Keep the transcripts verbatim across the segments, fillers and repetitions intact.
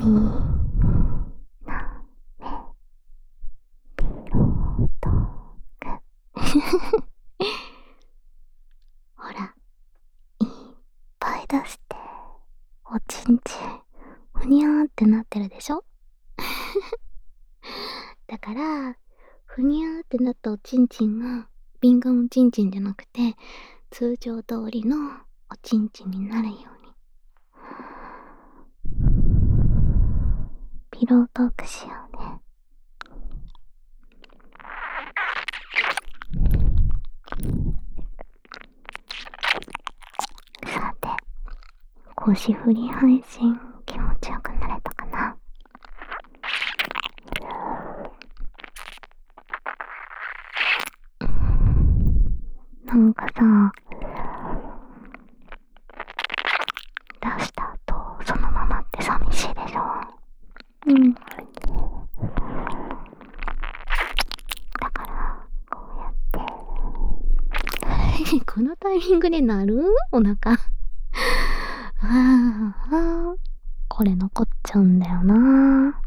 みんなめピロートークほら、いっぱい出しておちんちんふにゃーってなってるでしょだからふにゃーってなったおちんちんがビンガンおちんちんじゃなくて通常通りのおちんちんになるようにピロートークしようね。さて、腰振り配信気持ちよくなれたかな。なんかさ、出した後そのままって寂しいでしょ。うん。だからこうやってこのタイミングで鳴るお腹ああ、これ残っちゃうんだよな。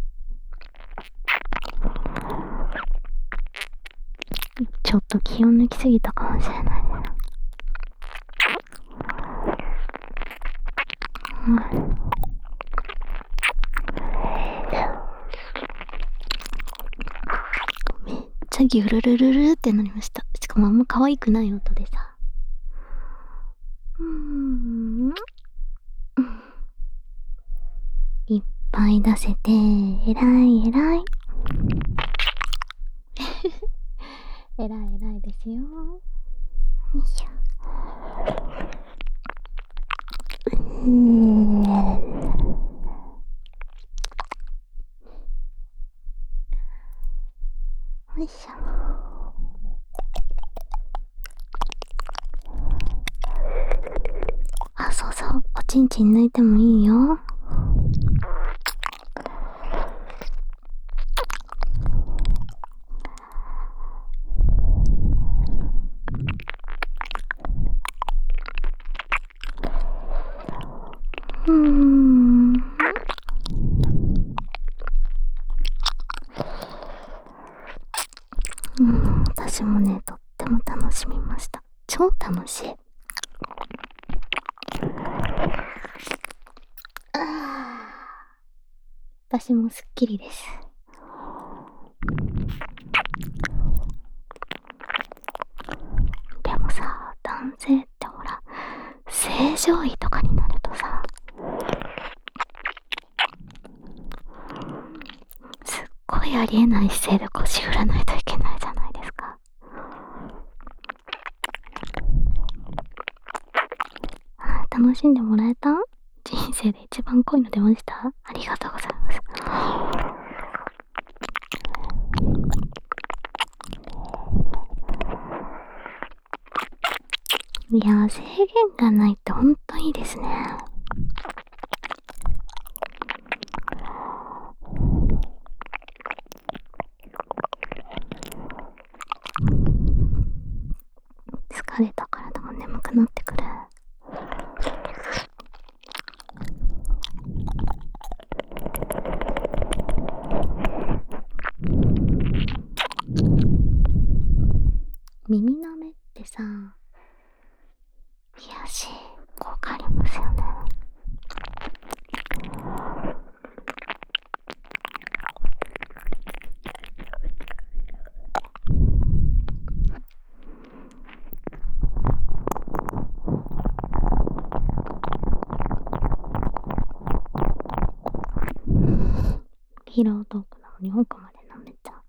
ちょっと気を抜きすぎたかもしれないです。うん、めっちゃギュルルルルってなりました。しかもあんま可愛くない音でさ。うーん。いっぱい出せてえらいえらい。えらいえらいですよ。よいしょ。うーん。よいしょ。あ、そうそう、おちんちん抜いてもいいよ。うーん。うん、私もね、とっても楽しみました。超楽しい。私もすっきりです。でもさ、男性ってほら、正常位とかになるとさ、すっごいありえない姿勢で腰振らないといけないじゃないですか。楽しんでもらえた？人生で一番濃いの出ました？ありがとうございます。いや、制限がないってほんといいですね。疲れた体も眠くなってくる。耳なめってさ、癒し効果ありますよね。ピロートークなのに奥まで舐めちゃう。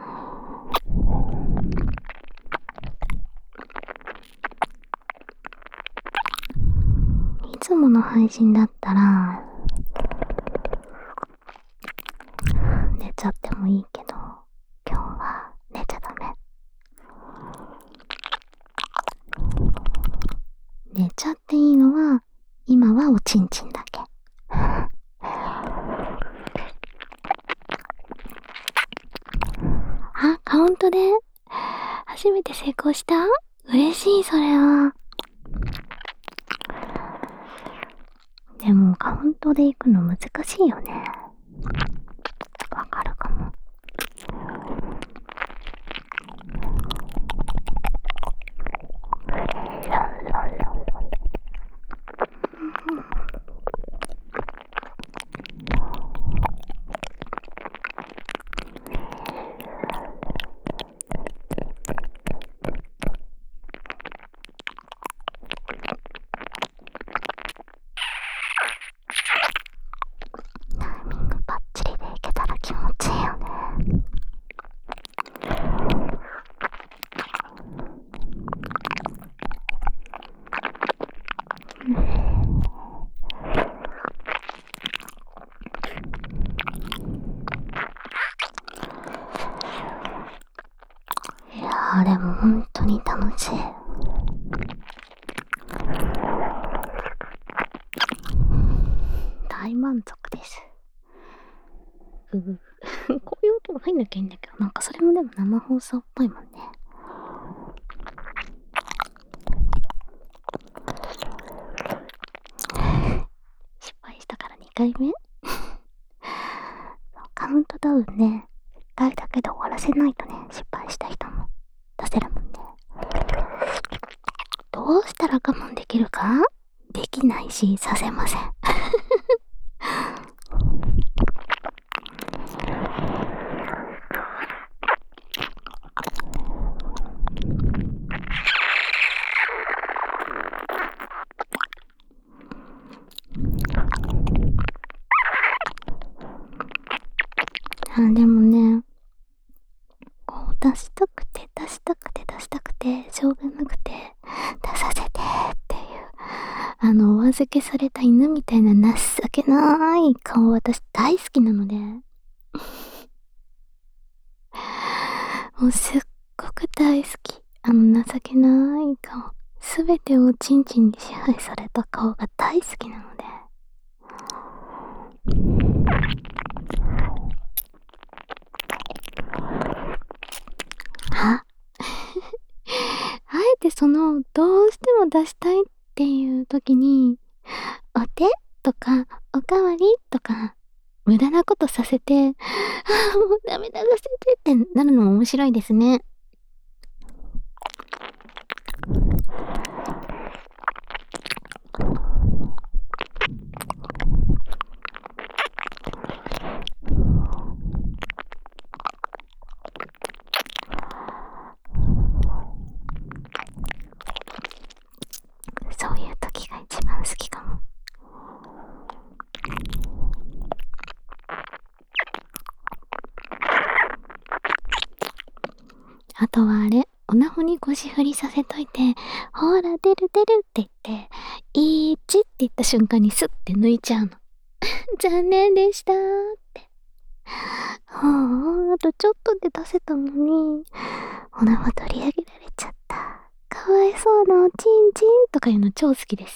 いつもの配信だったら寝ちゃってもいいけど、今日は寝ちゃダメ。寝ちゃっていいのは今はおちんちんだけ。あ、カウントで初めて成功した？嬉しい、それは。でもカウントで行くの難しいよね。 あれも本当に楽しい。大満足です。ううこういう音が入んなきゃいいんだけど、なんかそれもでも生放送っぽいもんね。失敗したからにかいめカウントダウンね、いっかいだけで終わらせないとね、失敗した人も出せるもんね。どうしたら我慢できるか？できないし、させません。あ、でもね、こう出したくて出したくて出したくてしょうがなくて出させてっていう、あのお預けされた犬みたいな情けない顔、私大好きなのでもうすっごく大好き。あの情けない顔、すべてをチンチンに支配された顔が大好きなので。ああえてその、どうしても出したいっていう時に、お手とか、おかわりとか、無駄なことさせて、ああ、もうダメだ、出せてってなるのも面白いですね。そういう時が一番好きかも。あとはあれ、おなほに腰振りさせといて、ほら出る出るって言って、いちって言った瞬間にスッて抜いちゃうの。残念でしたーって。はあ、あとちょっとで出せたのに、おなほ取り上げられちゃった。かわいそうなおちんちんとかいうの超好きです。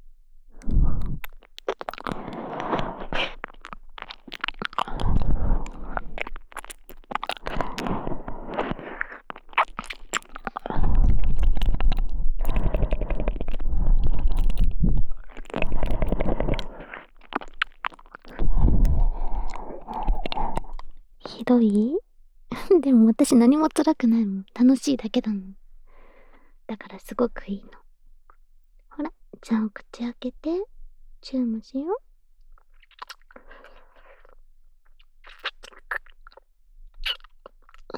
ひどいでも私何も辛くないもん。楽しいだけだもん。だからすごくいいの。ほら、じゃあお口開けて、チューもしよう。うん。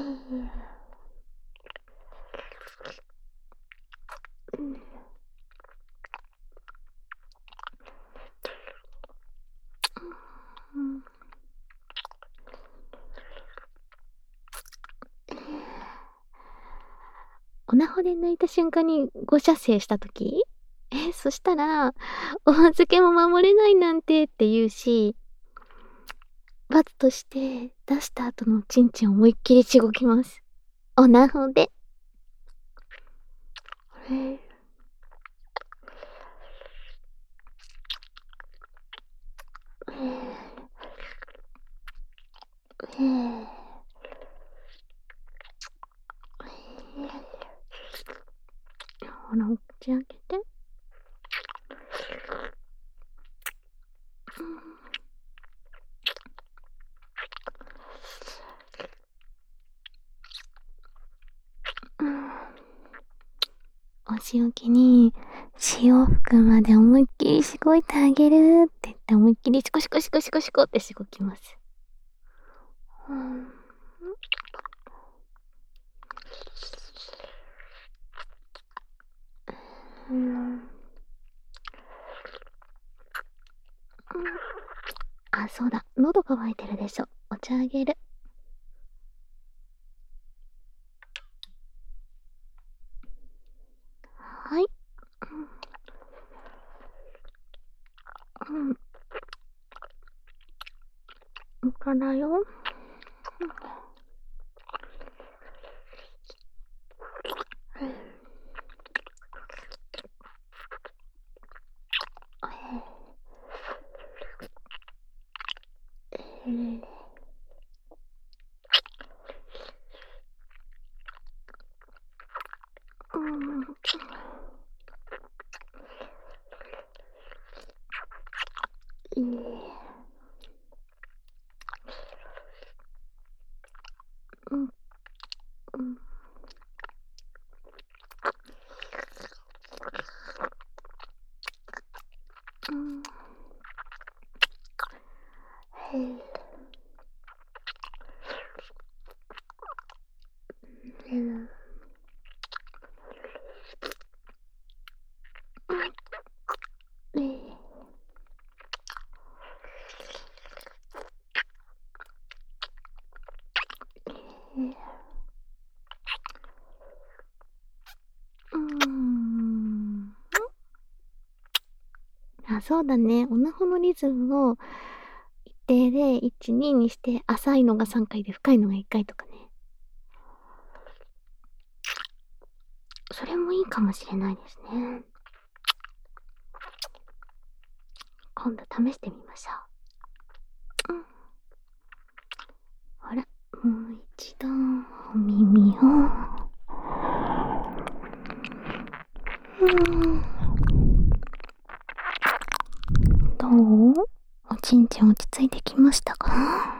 おなほで抜いた瞬間にご射精したとき、え、そしたら、お預けも守れないなんてって言うし、罰として出した後のおちんちんを思いっきりしごきます。おなほで。へえ。へえ。ほら、お口開けて。お仕置きに、潮吹くまで思いっきりしごいてあげるって言って思いっきりシコシコシコシコシコってしごきます。うん。うん。あ、そうだ。喉乾いてるでしょ。お茶あげる。はい。うん。うん。お茶だよ。 うん。うん。うん。うん。うん。へえ。うん。ええ。うーん。あ、そうだね。オナホのリズムを一定でいち、ににして、浅いのがさんかいで深いのがいっかいとかね。それもいいかもしれないですね。今度試してみましょう。うん。あれ、もう一度お耳を。うーん。どう？おちんちん落ち着いてきましたか？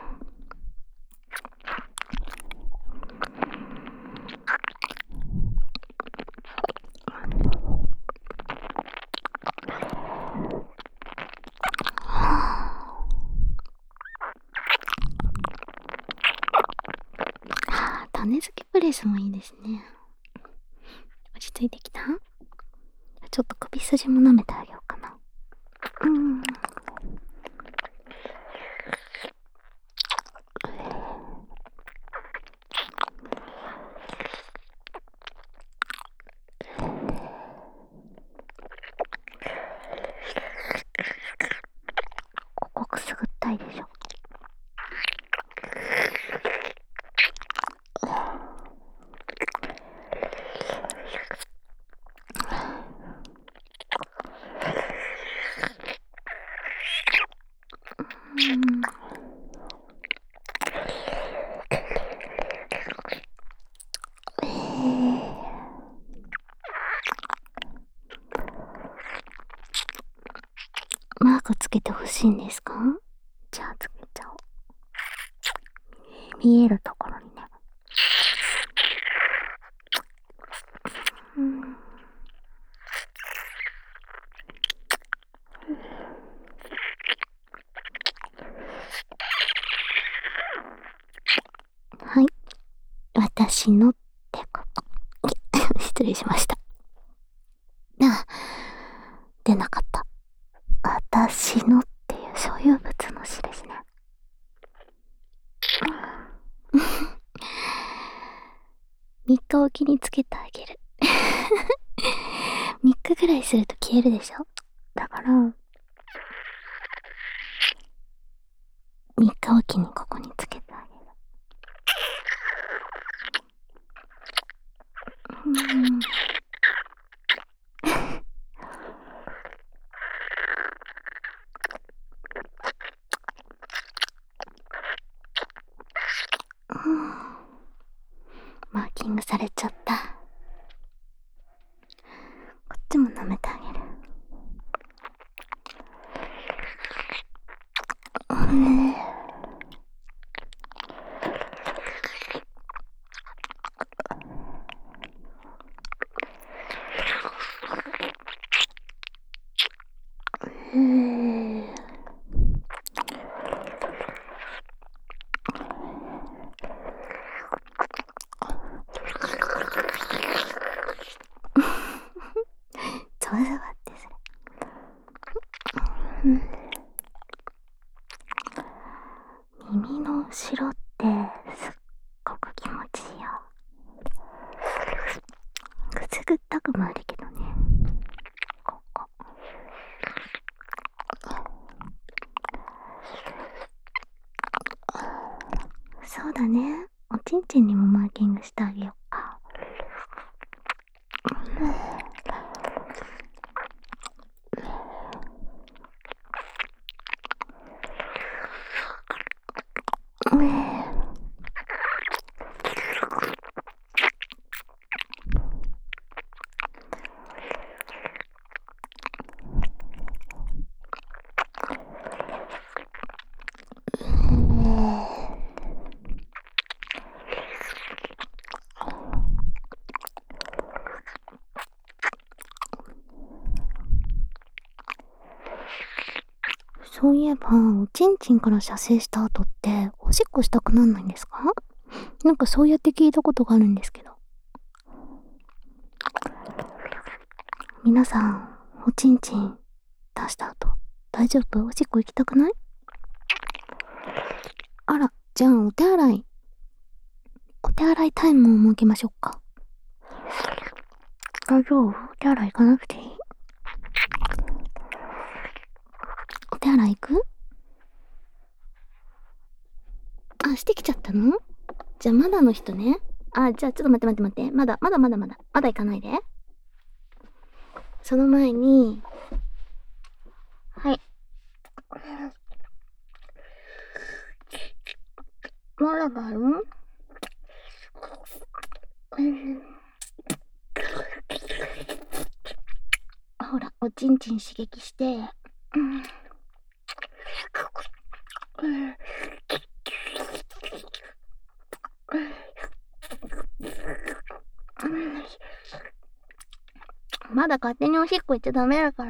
あ、種付けプレスもいいですね。落ち着いてきた？ちょっと首筋も舐めてあげようかな。うん。ここくすぐったいでしょ。うん。えー、マークつけてほしいんですか？じゃあつけちゃおう。見えるところにね。うん。はい。私のってここ。失礼しました。あ、出なかった。私のっていう所有物の詩ですね。みっかおきにつけてあげる。みっかぐらいすると消えるでしょ？だから、みっかおきにここにつけてあげる。うーん。マーキングされちゃった。こっちも舐めてあげる。うん。うん。ゾワゾワってする。うん。耳の後ろってすっごく気持ちいいよ。くすぐったくもあるけどね。ここ。そうだね。おちんちんにもマーキングしてあげようか。うん。 うえそういえば、おちんちんから射精した後って、おしっこしたくなんないんですか？なんかそうやって聞いたことがあるんですけど。皆さん、おちんちん出した後、大丈夫？おしっこ行きたくない？あら、じゃあお手洗い。お手洗いタイムを設けましょうか。大丈夫？お手洗い行かなくていい？お手洗い行く？あ、してきちゃったの？じゃあまだの人ね。あ、じゃあちょっと待って待って待って。まだ、まだまだまだ。まだ行かないで。その前に、はい。まだだよ。ほら、おちんちん刺激して、うん、まだ勝手におしっこ行っちゃダメだから。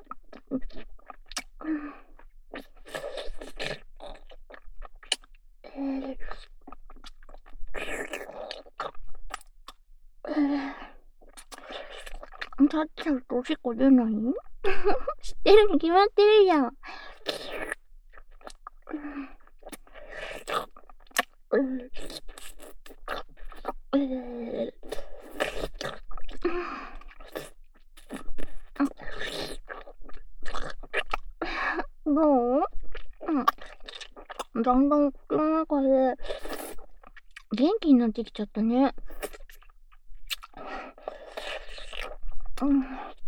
立っちゃうとおしっこ出ない？知ってるに決まってるじゃん。どう？うん。だんだん口の中で元気になってきちゃったね。うん。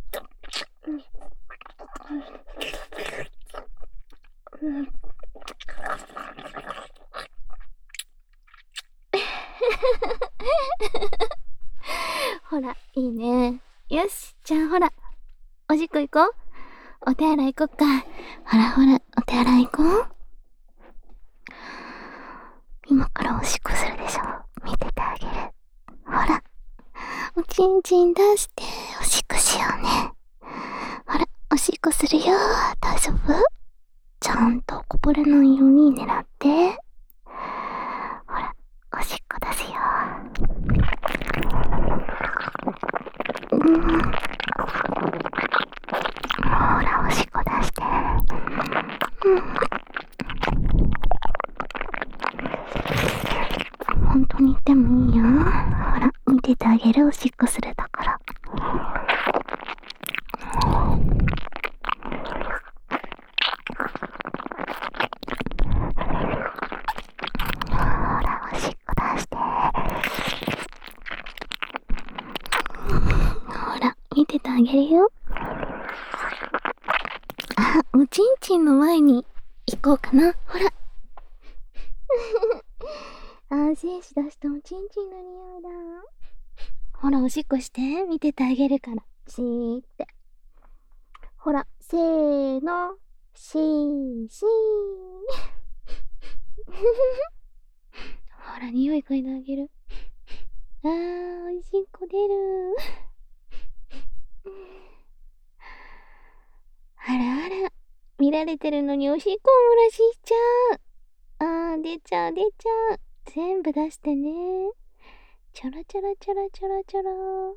ほら、いいね。よし、じゃあほら、おしっこ行こう。お手洗い行こっか。ほらほら、お手洗い行こう。今からおしっこするでしょ。見ててあげる。ほら、おちんちん出して、おしっこしようね。ほら、おしっこするよ。大丈夫？ちゃんとこぼれないように狙って。ほら、おしっこ出すよ。うん。ほら、おしっこ出して。うん。本当に言ってもいいよ。ほら、見ててあげる。おしっこするだから。見ててあげるよ。あ、おちんちんの前に行こうかな。ほら。あ、精子出したおちんちんの匂いだ。ほら、おしっこして。見ててあげるから。シーって。ほら、せーの。シーシー。ほら、匂い嗅いであげる。あー、おしっこ出る。あらあら、見られてるのにおしっこ漏らしちゃう。あー、出ちゃう出ちゃう。全部出してね。ちょろちょろちょろちょろちょろ。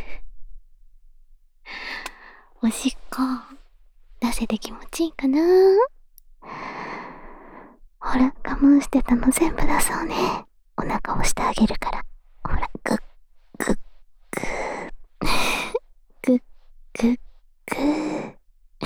おしっこ出せて気持ちいいかな？ほら、我慢してたの全部出そうね。お腹押してあげるから。ほら、グッグッグーグッグッグー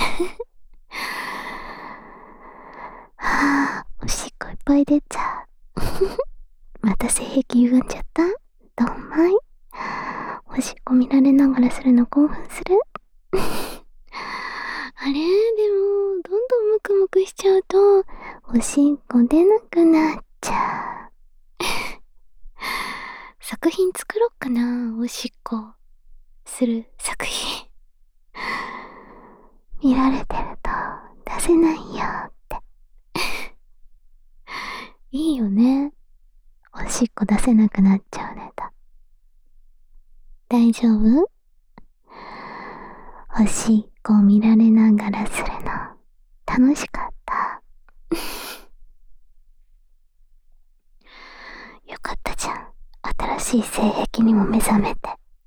はあ、おしっこいっぱい出ちゃう。また性癖歪んじゃった？どんまい？おしっこ見られながらするの興奮する？あれ、でも、どんどんムクムクしちゃうと、おしっこ出なくなっじゃあ、作品作ろっかな。おしっこする作品。見られてると出せないよって。いいよね。おしっこ出せなくなっちゃうネタ。大丈夫？おしっこ見られながらするの楽しかった。よかったじゃん。新しい性癖にも目覚めて。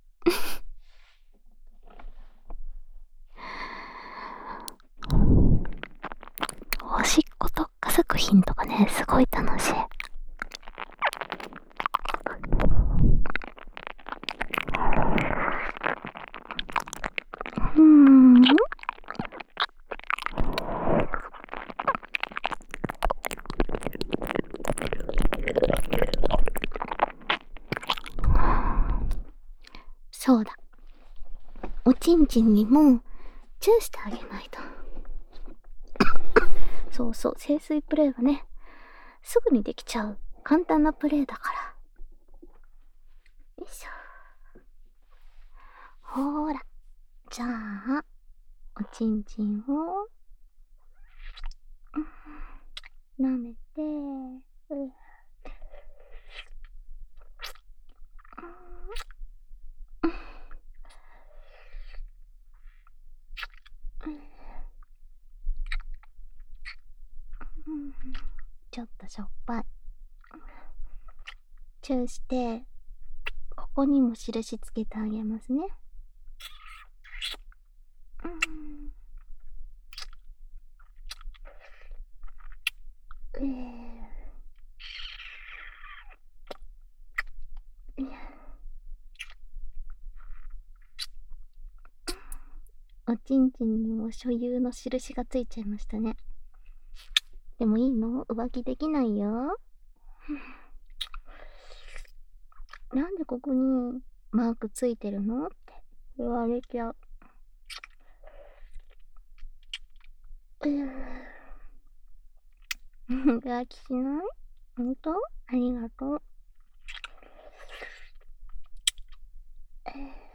おしっこ特化作品とかね、すごい楽しい。うーん。そうだ。おちんちんにもチューしてあげないと。そうそう、清水プレイはね、すぐにできちゃう簡単なプレイだから。よいしょ。ほーら。じゃあ、おちんちんを、舐めて、うっちょっとしょっぱい。チューして、ここにも印つけてあげますね。うん。えー、おちんちんにも所有の印がついちゃいましたね。でもいいの？浮気できないよ。なんでここにマークついてるのって言われちゃう。うー浮気しない？ほんと？ありがとう。え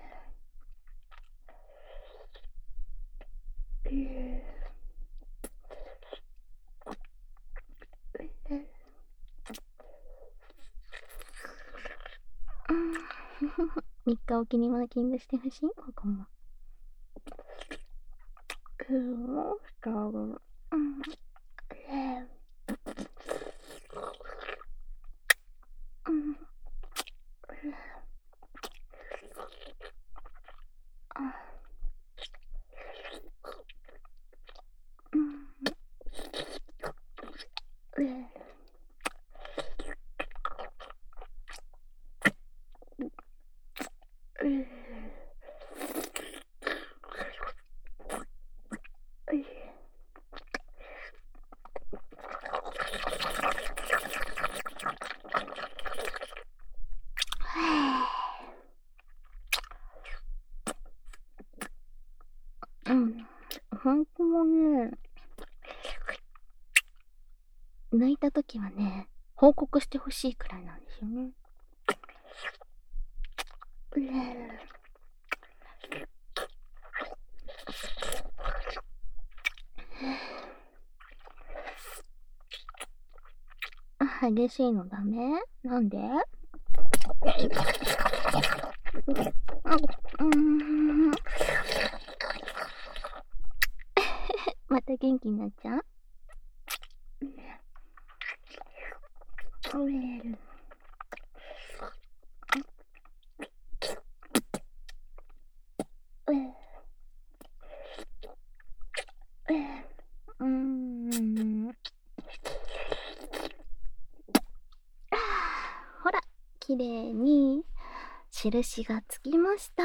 ーえーみっかおきにマーキングしてほしい？ここも。うん、してあげる。うん。えーうん。あ、うん。えーえーえーうん。ほんともね、泣いたときはね、報告してほしいくらいなんですよね。うえー、激しいのダメ？なんで？うん。また元気になっちゃう？うえる。うえうえうーん。ほら、きれいに印がつきました。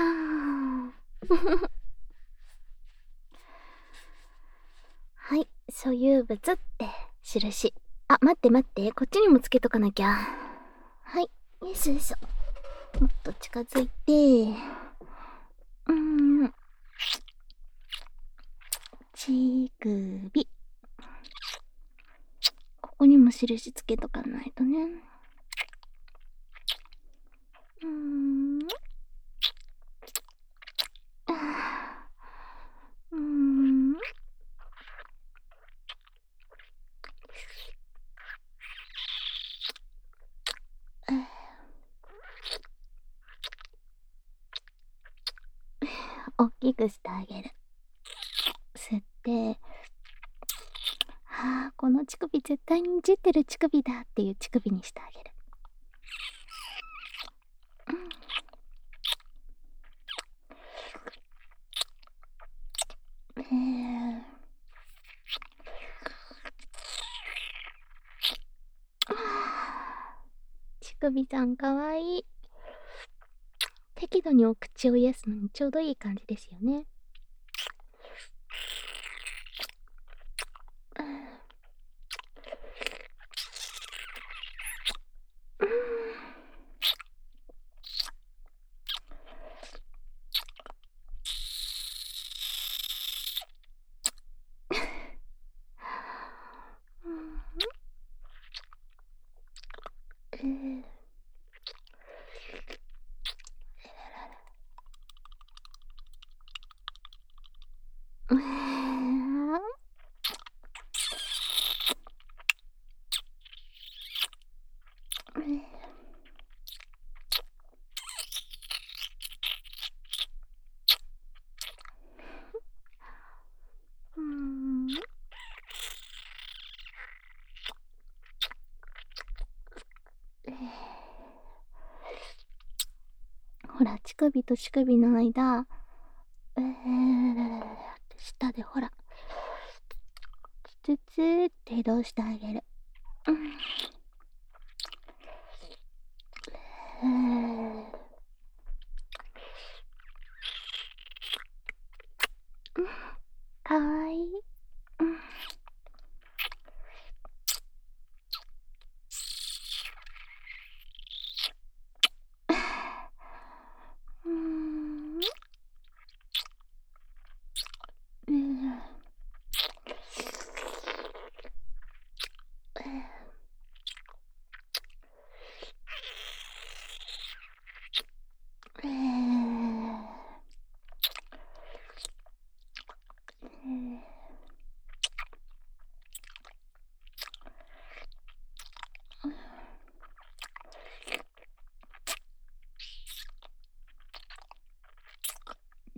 はい、所有物って印。あ、待って待って、こっちにもつけとかなきゃ。はい、よいしょよいしょ。もっと近づいて、うーん、乳首。ここにも印つけとかないとね。うーん。うーん。大きくしてあげる。吸って、はあ、この乳首絶対にいじってる乳首だっていう乳首にしてあげる。うん。えー乳首さんかわいい。適度にお口を癒すのにちょうどいい感じですよね。うん。うーん。うん。ほら、乳首と乳首の間、えー、下でほら、ツツツーって移動してあげる。うん。えー、かわいい。うん。うーん。うん。えー、えーうん。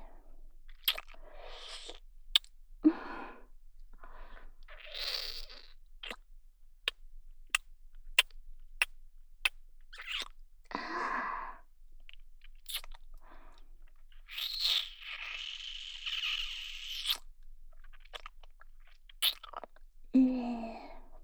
えー、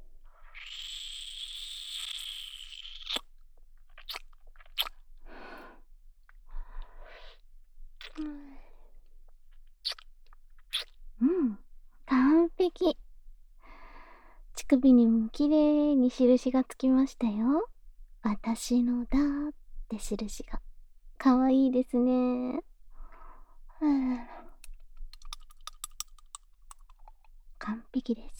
うん、完璧。乳首にもきれいに印がつきましたよ。私のだーって印が。かわいいですね。うん、完璧です。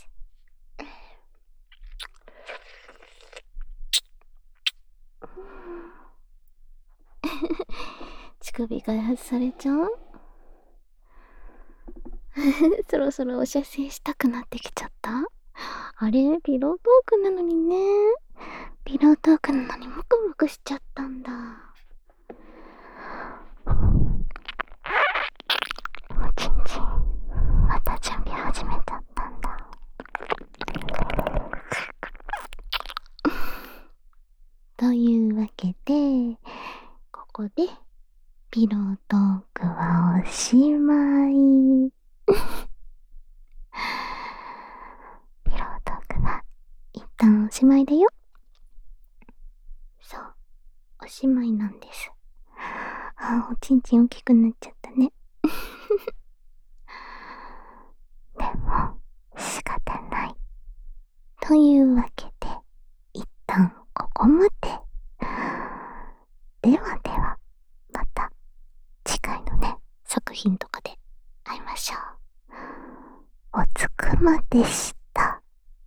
乳首開発されちゃうそろそろお射精したくなってきちゃった。あれピロートークなのにね。ピロートークなのにムクムクしちゃったんだ。おちんちんまた準備始めちゃったんだ。というわけでここでピロートークはおしまい。ピロートークは一旦おしまいだよ。そう、おしまいなんです。あー、おちんちん大きくなっちゃったね。でも仕方ない。というわけで一旦ここまで。ではではまた次回のね作品とかで会いましょう。おつくまでした。